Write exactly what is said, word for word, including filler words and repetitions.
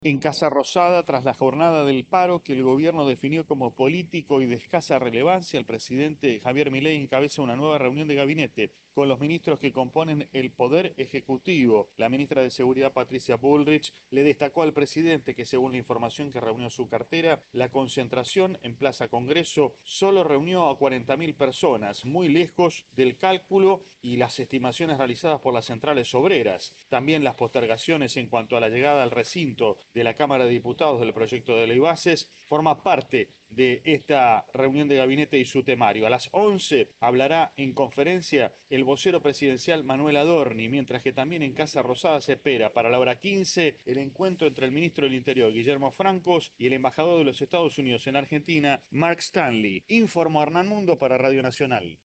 En Casa Rosada, tras la jornada del paro que el gobierno definió como político y de escasa relevancia, el presidente Javier Milei encabeza una nueva reunión de gabinete con los ministros que componen el Poder Ejecutivo. La ministra de Seguridad, Patricia Bullrich, le destacó al presidente que, según la información que reunió su cartera, la concentración en Plaza Congreso solo reunió a cuarenta mil personas, muy lejos del cálculo y las estimaciones realizadas por las centrales obreras. También las postergaciones en cuanto a la llegada al recinto de la Cámara de Diputados del proyecto de ley bases forma parte de esta reunión de gabinete y su temario. A las once hablará en conferencia el vocero presidencial Manuel Adorni, mientras que también en Casa Rosada se espera para la hora quince el encuentro entre el ministro del Interior, Guillermo Francos, y el embajador de los Estados Unidos en Argentina, Mark Stanley. Informó Hernán Mundo para Radio Nacional.